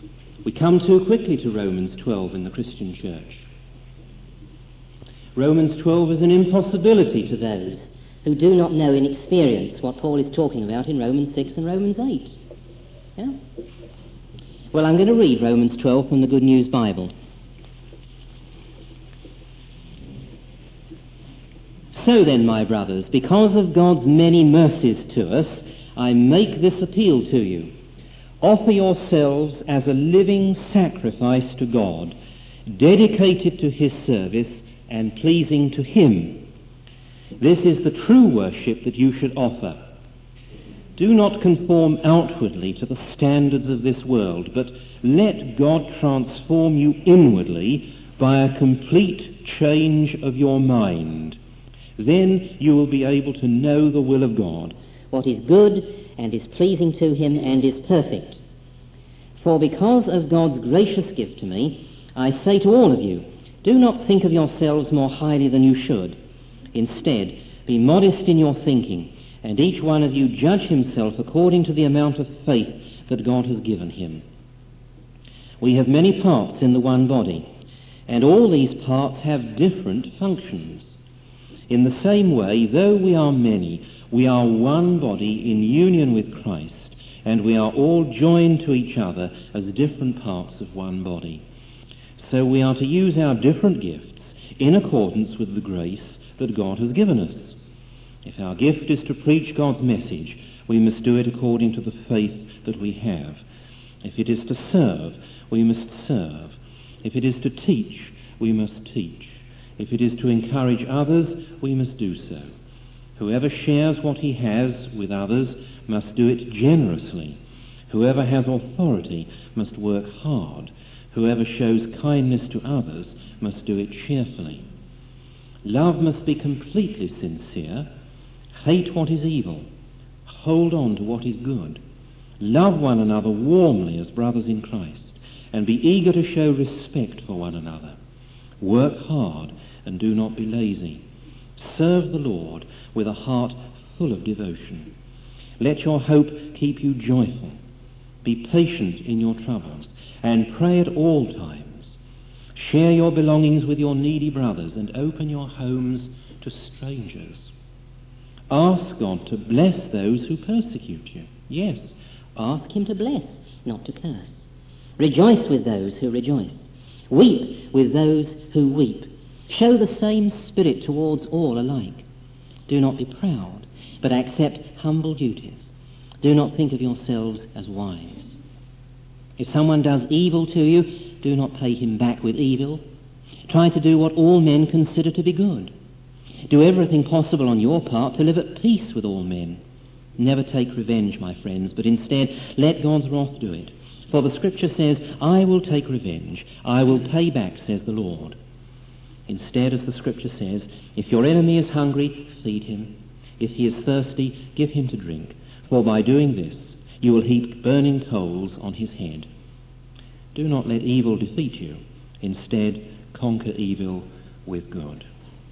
We come too quickly to Romans 12 in the Christian church. Romans 12 is an impossibility to those who do not know in experience what Paul is talking about in Romans 6 and Romans 8. Yeah? Well, I'm going to read Romans 12 from the Good News Bible. So then, my brothers, because of God's many mercies to us, I make this appeal to you. Offer yourselves as a living sacrifice to God, dedicated to his service and pleasing to him. This is the true worship that you should offer. Do not conform outwardly to the standards of this world, but let God transform you inwardly by a complete change of your mind. Then you will be able to know the will of God, what is good and is pleasing to him and is perfect. For because of God's gracious gift to me, I say to all of you, do not think of yourselves more highly than you should. Instead, be modest in your thinking, and each one of you judge himself according to the amount of faith that God has given him. We have many parts in the one body, and all these parts have different functions. In the same way, though we are many, we are one body in union with Christ, and we are all joined to each other as different parts of one body. So we are to use our different gifts in accordance with the grace that God has given us. If our gift is to preach God's message, we must do it according to the faith that we have. If it is to serve, we must serve. If it is to teach, we must teach. If it is to encourage others, we must do so. Whoever shares what he has with others must do it generously. Whoever has authority must work hard. Whoever shows kindness to others must do it cheerfully. Love must be completely sincere. Hate what is evil. Hold on to what is good. Love one another warmly as brothers in Christ, and be eager to show respect for one another. Work hard and do not be lazy. Serve the Lord with a heart full of devotion. Let your hope keep you joyful. Be patient in your troubles, and pray at all times. Share your belongings with your needy brothers, and open your homes to strangers. Ask God to bless those who persecute you. Yes, ask him to bless, not to curse. Rejoice with those who rejoice. Weep with those who weep. Show the same spirit towards all alike. Do not be proud, but accept humble duties. Do not think of yourselves as wise. If someone does evil to you, do not pay him back with evil. Try to do what all men consider to be good. Do everything possible on your part to live at peace with all men. Never take revenge, my friends, but instead let God's wrath do it. For the Scripture says, I will take revenge, I will pay back, says the Lord. Instead, as the Scripture says, if your enemy is hungry, feed him. If he is thirsty, give him to drink. For by doing this, you will heap burning coals on his head. Do not let evil defeat you. Instead, conquer evil with good.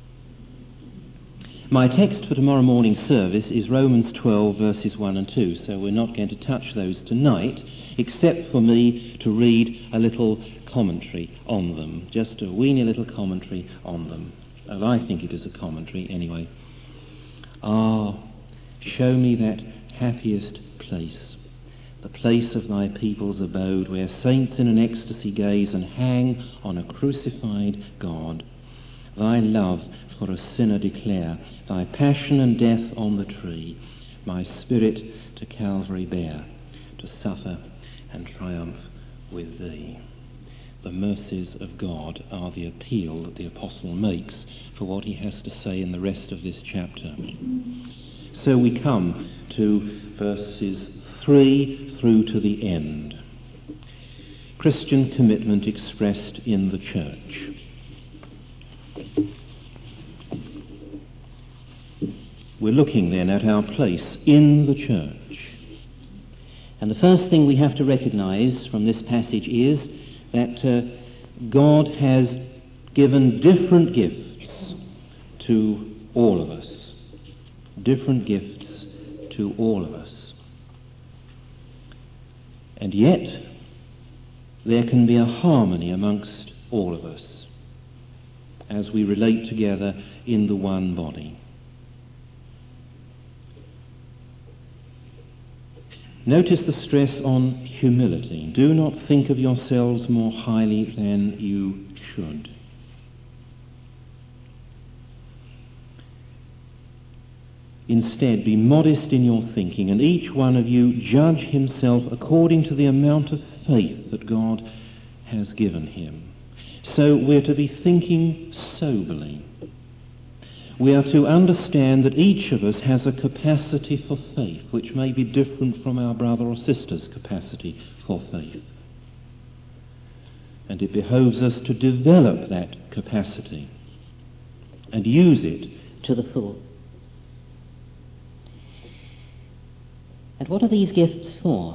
My text for tomorrow morning's service is Romans 12, verses 1 and 2, so we're not going to touch those tonight, except for me to read a little commentary on them, just a weeny little commentary on them. Well, I think it is a commentary anyway. Ah, show me that happiest place, the place of thy people's abode, where saints in an ecstasy gaze and hang on a crucified God. Thy love for a sinner declare, thy passion and death on the tree, my spirit to Calvary bear, to suffer and triumph with thee. The mercies of God are the appeal that the apostle makes for what he has to say in the rest of this chapter. So we come to verses 3 through to the end. Christian commitment expressed in the church. We're looking then at our place in the church. And the first thing we have to recognize from this passage is that God has given different gifts to all of us. Different gifts to all of us. And yet, there can be a harmony amongst all of us as we relate together in the one body. Notice the stress on humility. Do not think of yourselves more highly than you should. Instead, be modest in your thinking, and each one of you judge himself according to the amount of faith that God has given him. So we're to be thinking soberly. We are to understand that each of us has a capacity for faith, which may be different from our brother or sister's capacity for faith. And it behoves us to develop that capacity and use it to the full. And what are these gifts for?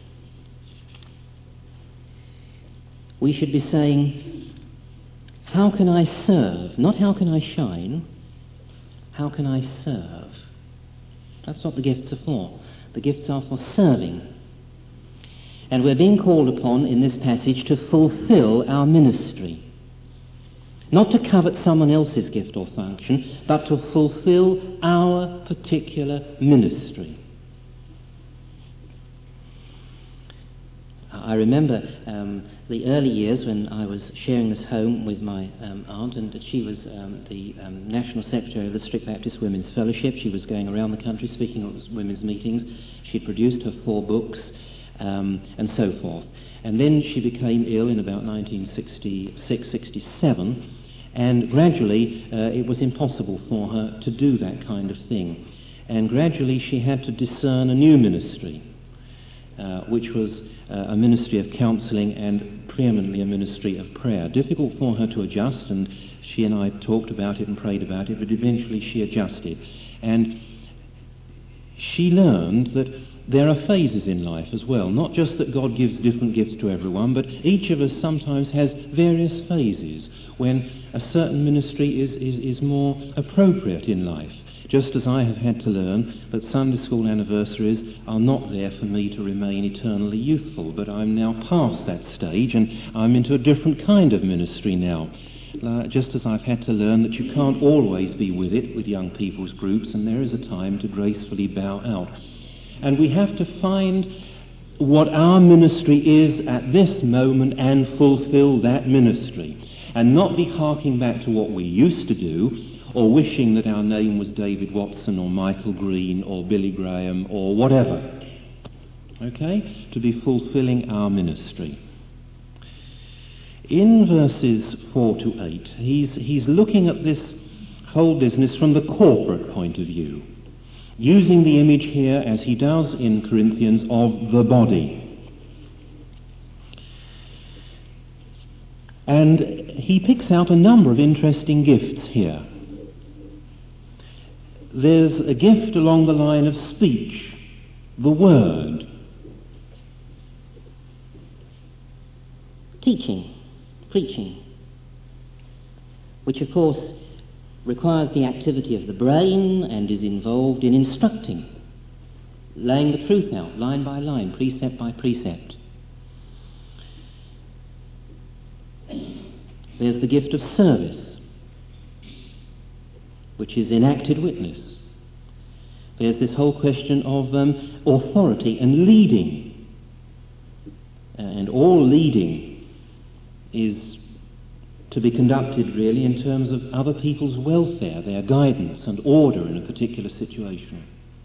We should be saying, how can I serve? Not how can I shine, how can I serve? That's what the gifts are for. The gifts are for serving. And we're being called upon in this passage to fulfill our ministry. Not to covet someone else's gift or function, but to fulfill our particular ministry. I remember the early years when I was sharing this home with my aunt, and she was the National Secretary of the Strict Baptist Women's Fellowship. She was going around the country speaking at women's meetings. She'd produced her 4 books and so forth. And then she became ill in about 1966-67, and gradually it was impossible for her to do that kind of thing. And gradually she had to discern a new ministry, which was a ministry of counselling and preeminently a ministry of prayer. Difficult for her to adjust, and she and I talked about it and prayed about it, but eventually she adjusted. And she learned that there are phases in life as well, not just that God gives different gifts to everyone, but each of us sometimes has various phases when a certain ministry is more appropriate in life. Just as I have had to learn that Sunday school anniversaries are not there for me to remain eternally youthful, but I'm now past that stage and I'm into a different kind of ministry now. Just as I've had to learn that you can't always be with it with young people's groups, and there is a time to gracefully bow out. And we have to find what our ministry is at this moment and fulfill that ministry, and not be harking back to what we used to do, or wishing that our name was David Watson or Michael Green or Billy Graham or whatever. Okay? To be fulfilling our ministry. In verses 4 to 8, he's looking at this whole business from the corporate point of view, using the image here, as he does in Corinthians, of the body. And he picks out a number of interesting gifts here. There's a gift along the line of speech, the word. Teaching, preaching, which of course requires the activity of the brain and is involved in instructing, laying the truth out line by line, precept by precept. There's the gift of service, which is enacted witness. There's this whole question of authority and leading. And all leading is to be conducted really in terms of other people's welfare, their guidance and order in a particular situation.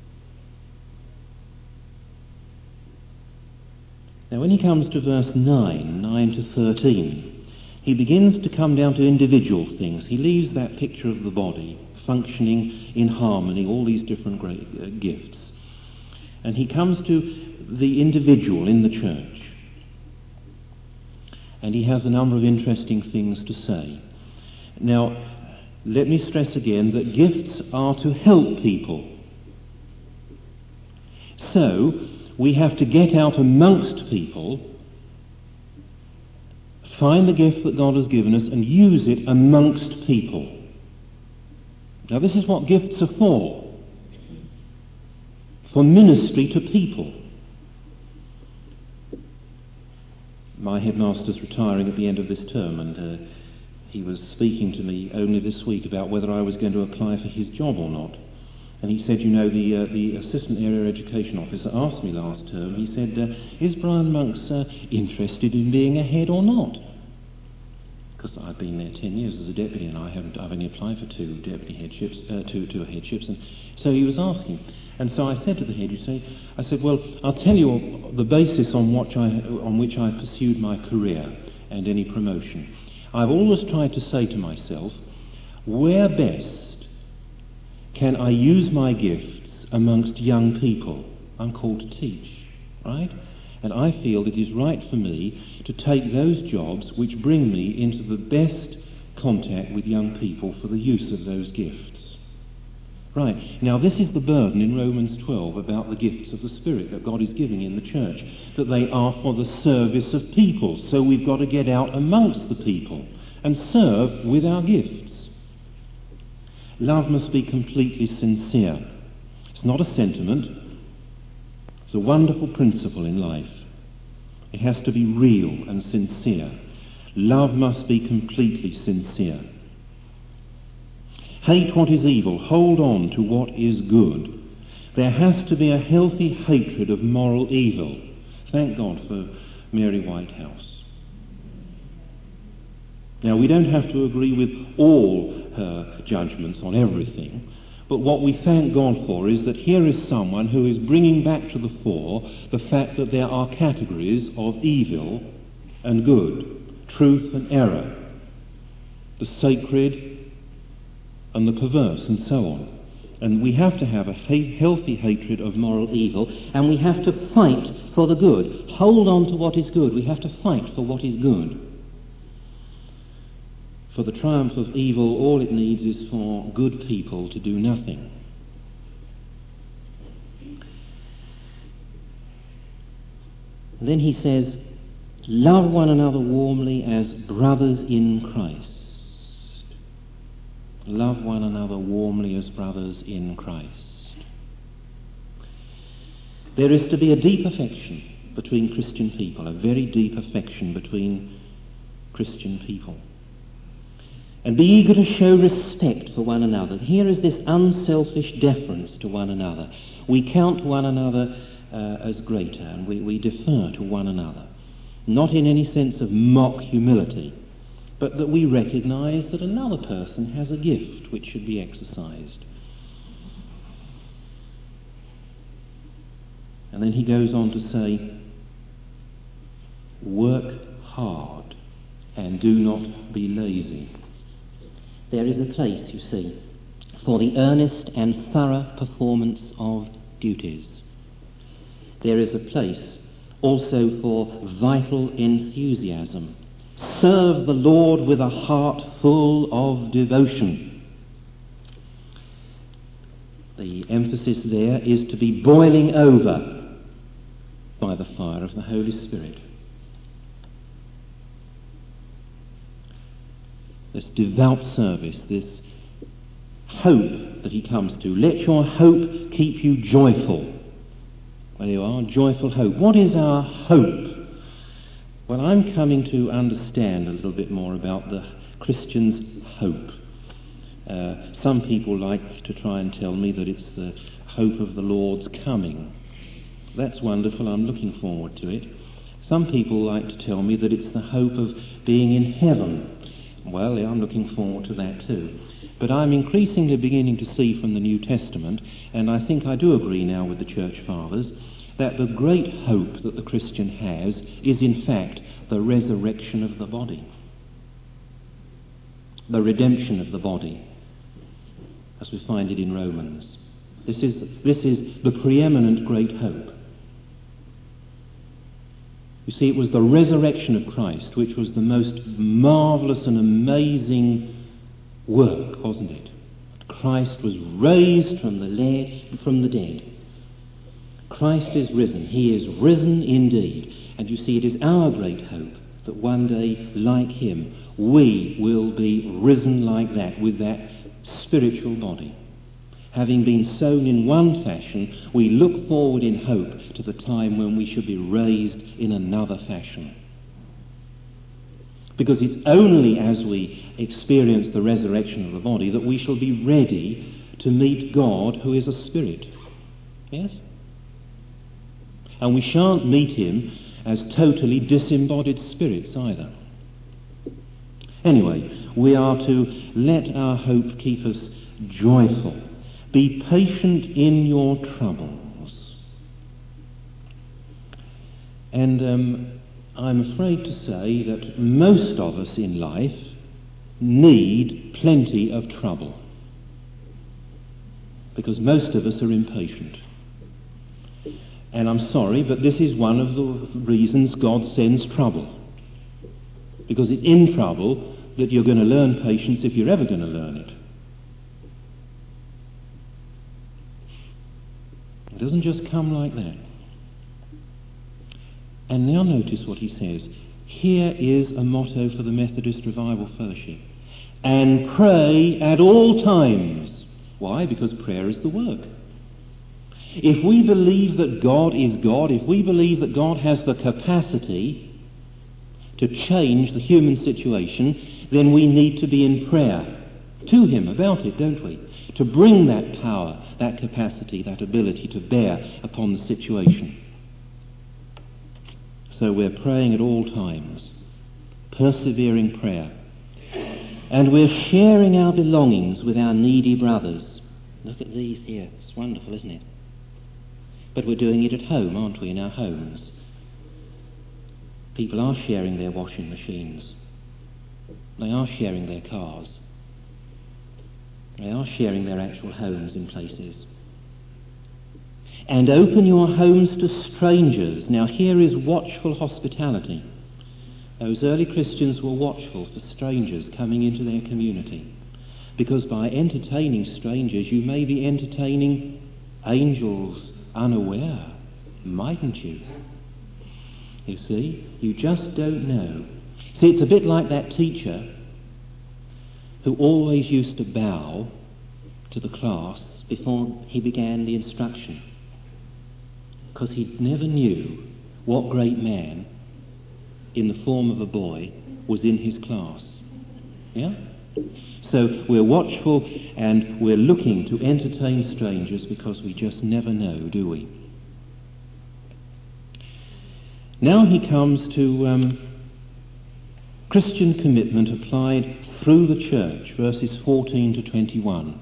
Now when he comes to verse 9 to 13, he begins to come down to individual things. He leaves that picture of the body functioning in harmony, all these different great gifts. And he comes to the individual in the church. And he has a number of interesting things to say. Now, let me stress again that gifts are to help people. So, we have to get out amongst people, find the gift that God has given us, and use it amongst people. Now, this is what gifts are for ministry to people. My headmaster's retiring at the end of this term, and he was speaking to me only this week about whether I was going to apply for his job or not. And he said, the Assistant Area Education Officer asked me last term, he said, is Brian Monks interested in being a head or not? Because I've been there 10 years as a deputy, and I've only applied for 2 deputy headships, two headships, and so he was asking. And so I said to the head, I said, well, I'll tell you the basis on which I pursued my career and any promotion. I've always tried to say to myself, where best can I use my gifts amongst young people? I'm called to teach, right? And I feel it is right for me to take those jobs which bring me into the best contact with young people for the use of those gifts. Right, now this is the burden in Romans 12 about the gifts of the Spirit that God is giving in the church, that they are for the service of people. So we've got to get out amongst the people and serve with our gifts. Love must be completely sincere. It's not a sentiment. It's a wonderful principle in life. It has to be real and sincere. Love must be completely sincere. Hate what is evil. Hold on to what is good. There has to be a healthy hatred of moral evil. Thank God for Mary Whitehouse. Now, we don't have to agree with all her judgments on everything, but what we thank God for is that here is someone who is bringing back to the fore the fact that there are categories of evil and good, truth and error, the sacred and the perverse, and so on. And we have to have a healthy hatred of moral evil, and we have to fight for the good. Hold on to what is good. We have to fight for what is good. For the triumph of evil, all it needs is for good people to do nothing. And then he says, love one another warmly as brothers in Christ. Love one another warmly as brothers in Christ. There is to be a deep affection between Christian people, a very deep affection between Christian people. And be eager to show respect for one another. Here is this unselfish deference to one another. We count one another as greater, and we defer to one another. Not in any sense of mock humility, but that we recognise that another person has a gift which should be exercised. And then he goes on to say, work hard and do not be lazy. There is a place, you see, for the earnest and thorough performance of duties. There is a place also for vital enthusiasm. Serve the Lord with a heart full of devotion. The emphasis there is to be boiling over by the fire of the Holy Spirit. This devout service, this hope that he comes to. Let your hope keep you joyful. Well, you are, joyful hope. What is our hope? Well, I'm coming to understand a little bit more about the Christian's hope. Some people like to try and tell me that it's the hope of the Lord's coming. That's wonderful, I'm looking forward to it. Some people like to tell me that it's the hope of being in heaven. Well, yeah, I'm looking forward to that too. But I'm increasingly beginning to see from the New Testament, and I think I do agree now with the Church Fathers, that the great hope that the Christian has is in fact the resurrection of the body, the redemption of the body, as we find it in Romans. This is the preeminent great hope. You see, it was the resurrection of Christ which was the most marvellous and amazing work, wasn't it? Christ was raised from the dead. Christ is risen. He is risen indeed. And you see, it is our great hope that one day, like him, we will be risen like that, with that spiritual body. Having been sown in one fashion, we look forward in hope to the time when we shall be raised in another fashion. Because it's only as we experience the resurrection of the body that we shall be ready to meet God, who is a spirit. Yes? And we shan't meet him as totally disembodied spirits either. Anyway, we are to let our hope keep us joyful. Be patient in your troubles. And I'm afraid to say that most of us in life need plenty of trouble, because most of us are impatient. And I'm sorry, but this is one of the reasons God sends trouble, because it's in trouble that you're going to learn patience, if you're ever going to learn it. It doesn't just come like that. And now notice what he says. Here is a motto for the Methodist Revival Fellowship. And pray at all times. Why? Because prayer is the work. If we believe that God is God, if we believe that God has the capacity to change the human situation, then we need to be in prayer to him about it, don't we? To bring that power, that capacity, that ability to bear upon the situation. So we're praying at all times, persevering prayer. And we're sharing our belongings with our needy brothers. Look at these here. It's wonderful, isn't it? But we're doing it at home, aren't we, in our homes? People are sharing their washing machines. They are sharing their cars. They are sharing their actual homes in places. And open your homes to strangers. Now here is watchful hospitality. Those early Christians were watchful for strangers coming into their community, because by entertaining strangers you may be entertaining angels unaware, mightn't you? You see, you just don't know. See, it's a bit like that teacher who always used to bow to the class before he began the instruction, because he never knew what great man in the form of a boy was in his class. Yeah? So we're watchful and we're looking to entertain strangers because we just never know, do we? Now he comes to Christian commitment applied through the church, verses 14 to 21.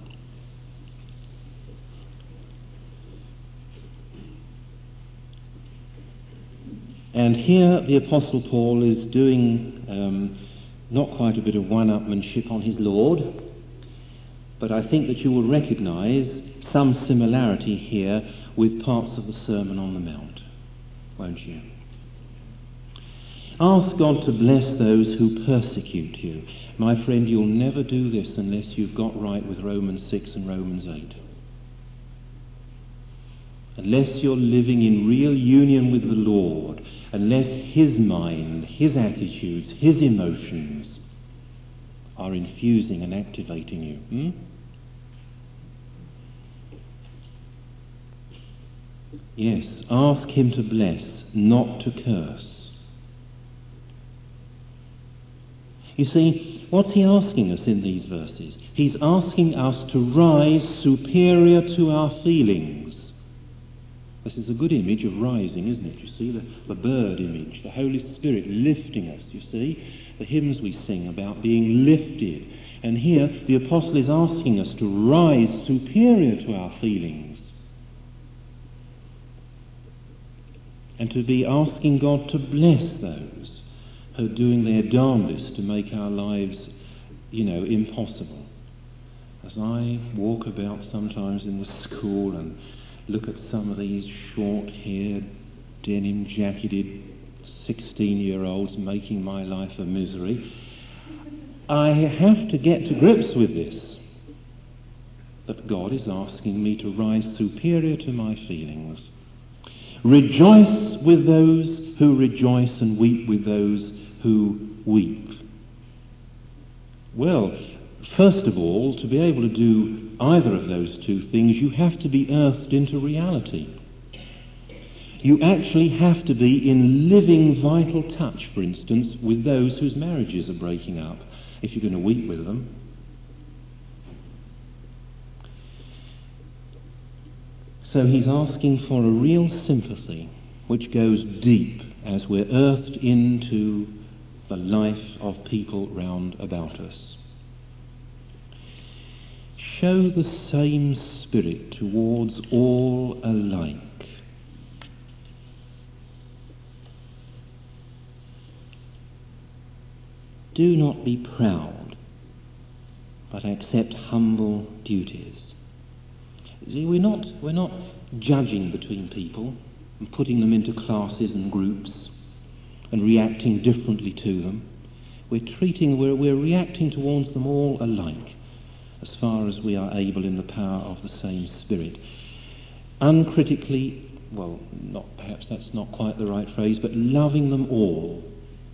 And here the Apostle Paul is doing not quite a bit of one-upmanship on his Lord, but I think that you will recognise some similarity here with parts of the Sermon on the Mount, won't you? Ask God to bless those who persecute you. My friend, you'll never do this unless you've got right with Romans 6 and Romans 8. Unless you're living in real union with the Lord, unless his mind, his attitudes, his emotions are infusing and activating you. Yes, ask him to bless, not to curse. You see, what's he asking us in these verses? He's asking us to rise superior to our feelings. This is a good image of rising, isn't it? You see, the bird image, the Holy Spirit lifting us, you see. The hymns we sing about being lifted. And here the apostle is asking us to rise superior to our feelings. And to be asking God to bless those who are doing their darndest to make our lives, impossible. As I walk about sometimes in the school and look at some of these short-haired, denim-jacketed 16-year-olds making my life a misery, I have to get to grips with this, that God is asking me to rise superior to my feelings. Rejoice with those who rejoice and weep with those who weep. Well, first of all, to be able to do either of those two things, you have to be earthed into reality. You actually have to be in living, vital touch, for instance, with those whose marriages are breaking up, if you're going to weep with them. So he's asking for a real sympathy which goes deep as we're earthed into the life of people round about us. Show the same spirit towards all alike. Do not be proud, but accept humble duties. See, we're not judging between people and putting them into classes and groups and reacting differently to them. We're reacting towards them all alike, as far as we are able in the power of the same Spirit. Uncritically, well, perhaps that's not quite the right phrase, but loving them all.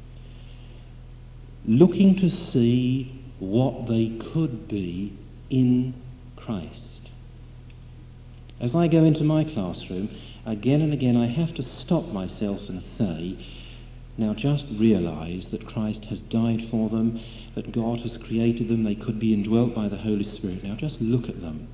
Looking to see what they could be in Christ. As I go into my classroom, again and again I have to stop myself and say, now just realise that Christ has died for them, that God has created them, they could be indwelt by the Holy Spirit. Now just look at them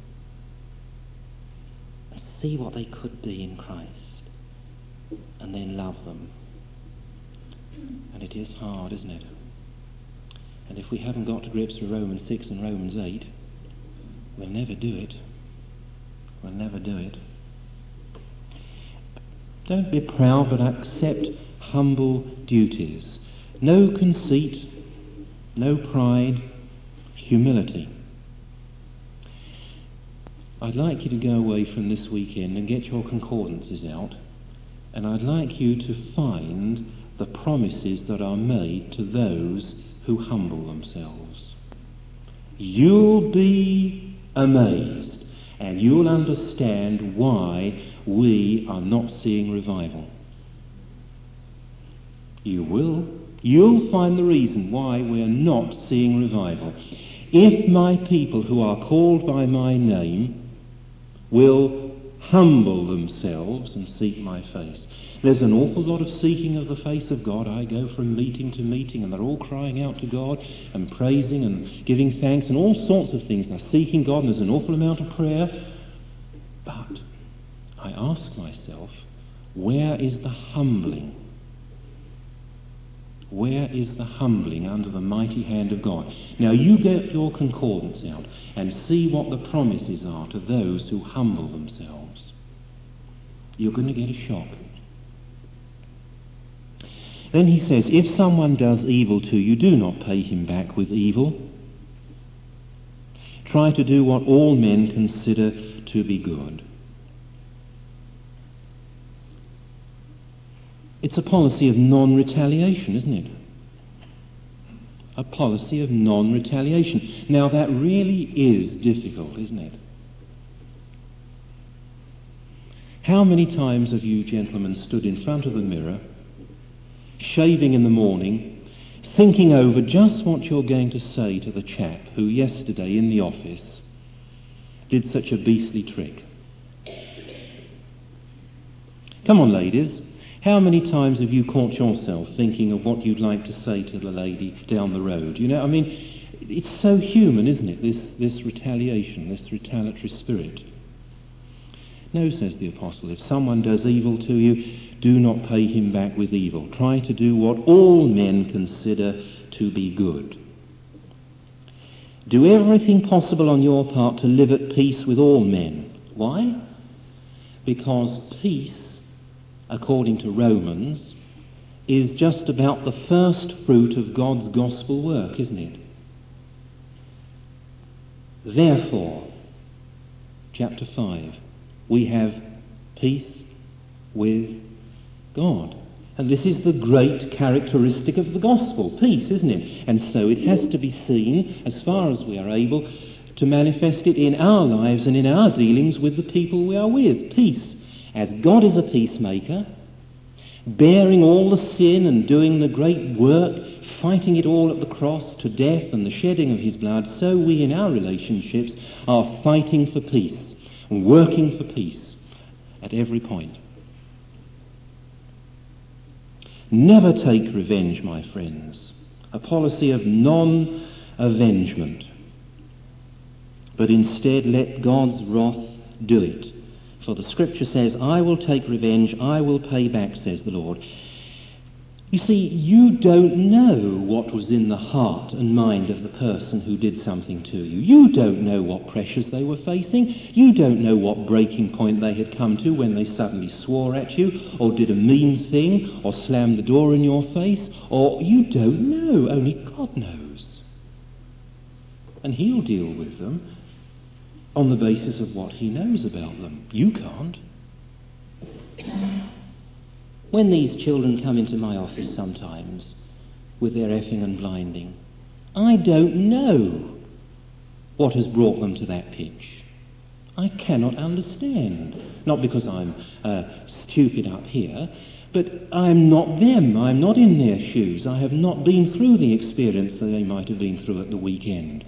and see what they could be in Christ, and then love them. And it is hard, isn't it? And if we haven't got to grips with Romans 6 and Romans 8, we'll never do it. We'll never do it. Don't be proud, but accept humble duties. No conceit, no pride, humility. I'd like you to go away from this weekend and get your concordances out, and I'd like you to find the promises that are made to those who humble themselves. You'll be amazed, and you'll understand why we are not seeing revival. You will. You'll find the reason why we're not seeing revival. If my people who are called by my name will humble themselves and seek my face. There's an awful lot of seeking of the face of God. I go from meeting to meeting and they're all crying out to God and praising and giving thanks and all sorts of things. They're seeking God and there's an awful amount of prayer. But I ask myself, where is the humbling? Where is the humbling under the mighty hand of God? Now you get your concordance out and see what the promises are to those who humble themselves. You're going to get a shock. Then he says, if someone does evil to you, do not pay him back with evil. Try to do what all men consider to be good. It's a policy of non-retaliation, isn't it? A policy of non-retaliation. Now that really is difficult, isn't it? How many times have you gentlemen stood in front of the mirror, shaving in the morning, thinking over just what you're going to say to the chap who yesterday in the office did such a beastly trick? Come on, ladies. How many times have you caught yourself thinking of what you'd like to say to the lady down the road? You know, I mean, it's so human, isn't it, this retaliation, this retaliatory spirit. No, says the apostle, if someone does evil to you, do not pay him back with evil. Try to do what all men consider to be good. Do everything possible on your part to live at peace with all men. Why? Because peace, according to Romans, is just about the first fruit of God's gospel work, isn't it? Therefore, chapter 5, we have peace with God. And this is the great characteristic of the gospel, peace, isn't it? And so it has to be seen, as far as we are able, to manifest it in our lives and in our dealings with the people we are with. Peace. As God is a peacemaker, bearing all the sin and doing the great work, fighting it all at the cross to death and the shedding of his blood, so we in our relationships are fighting for peace and working for peace at every point. Never take revenge, my friends. A policy of non-avengement. But instead let God's wrath do it. For the Scripture says, I will take revenge, I will pay back, says the Lord. You see, you don't know what was in the heart and mind of the person who did something to you. You don't know what pressures they were facing. You don't know what breaking point they had come to when they suddenly swore at you, or did a mean thing, or slammed the door in your face, or you don't know. Only God knows. And He'll deal with them on the basis of what He knows about them. You can't. When these children come into my office sometimes with their effing and blinding, I don't know what has brought them to that pitch. I cannot understand. Not because I'm stupid up here, but I'm not them. I'm not in their shoes. I have not been through the experience that they might have been through at the weekend.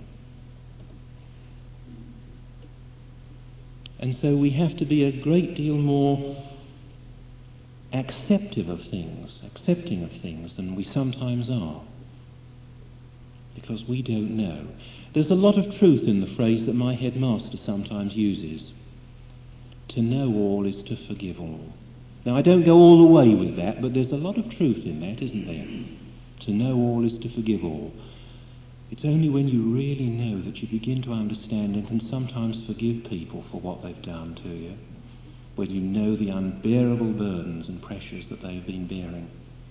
And so we have to be a great deal more accepting of things than we sometimes are. Because we don't know. There's a lot of truth in the phrase that my headmaster sometimes uses. To know all is to forgive all. Now, I don't go all the way with that, but there's a lot of truth in that, isn't there? To know all is to forgive all. It's only when you really know that you begin to understand and can sometimes forgive people for what they've done to you, when you know the unbearable burdens and pressures that they've been bearing.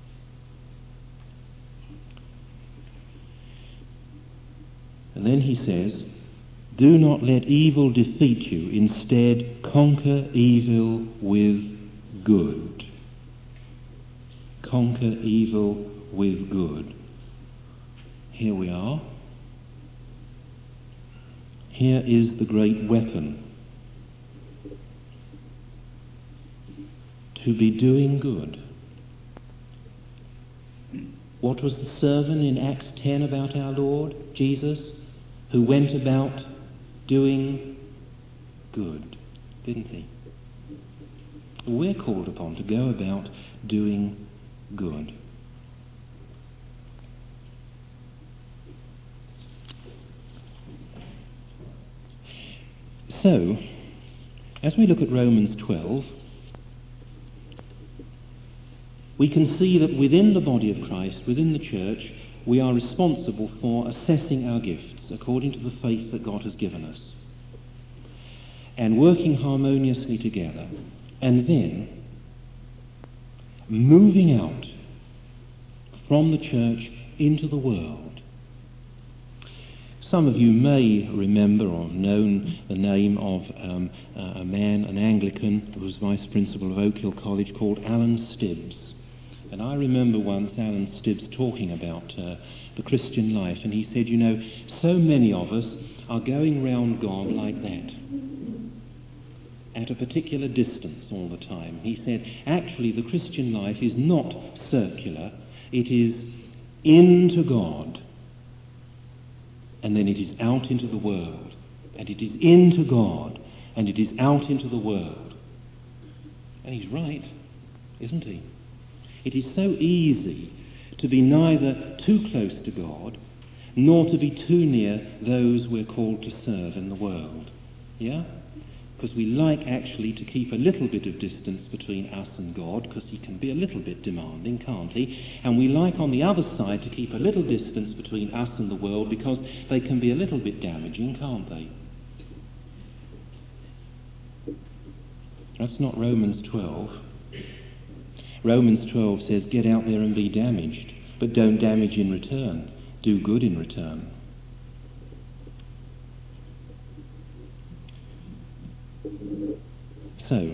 And then he says, do not let evil defeat you. Instead, conquer evil with good. Conquer evil with good. Here we are. Here is the great weapon. To be doing good. What was the sermon in Acts 10 about our Lord Jesus, who went about doing good, didn't he? We're called upon to go about doing good. So, as we look at Romans 12, we can see that within the body of Christ, within the church, we are responsible for assessing our gifts according to the faith that God has given us, and working harmoniously together, and then moving out from the church into the world. Some of you may remember or have known the name of a man, an Anglican, who was vice principal of Oak Hill College, called Alan Stibbs. And I remember once Alan Stibbs talking about the Christian life, and he said, you know, so many of us are going round God like that, at a particular distance all the time. He said, actually, the Christian life is not circular, it is into God, and then it is out into the world, and it is into God, and it is out into the world. And he's right, isn't he? It is so easy to be neither too close to God, nor to be too near those we're called to serve in the world. Yeah? Because we like actually to keep a little bit of distance between us and God, because he can be a little bit demanding, can't he? And we like on the other side to keep a little distance between us and the world, because they can be a little bit damaging, can't they? That's not Romans 12. Romans 12 says, get out there and be damaged, but don't damage in return. Do good in return. So,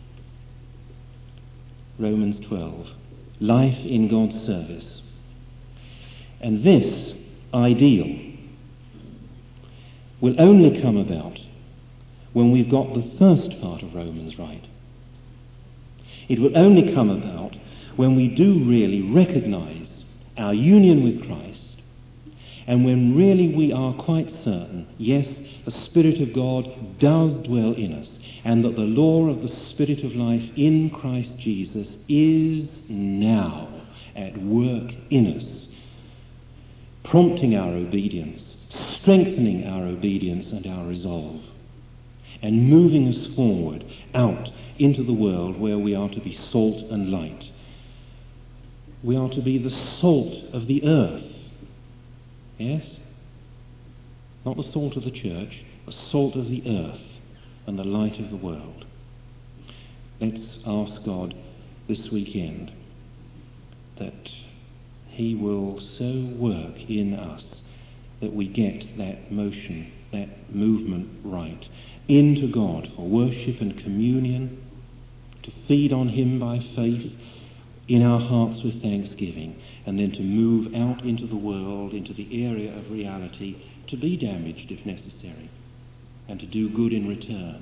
Romans 12, life in God's service. And this ideal will only come about when we've got the first part of Romans right. It will only come about when we do really recognize our union with Christ, and when really we are quite certain, yes, the Spirit of God does dwell in us, and that the law of the Spirit of life in Christ Jesus is now at work in us, prompting our obedience, strengthening our obedience and our resolve, and moving us forward out into the world where we are to be salt and light. We are to be the salt of the earth. Yes? Not the salt of the church, the salt of the earth and the light of the world. Let's ask God this weekend that he will so work in us that we get that motion, that movement right, into God for worship and communion, to feed on him by faith in our hearts with thanksgiving, and then to move out into the world, into the area of reality, to be damaged if necessary, and to do good in return.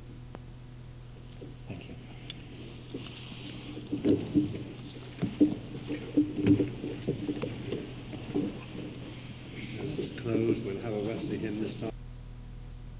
Thank you. Let's close. We'll have a Wesley hymn this time.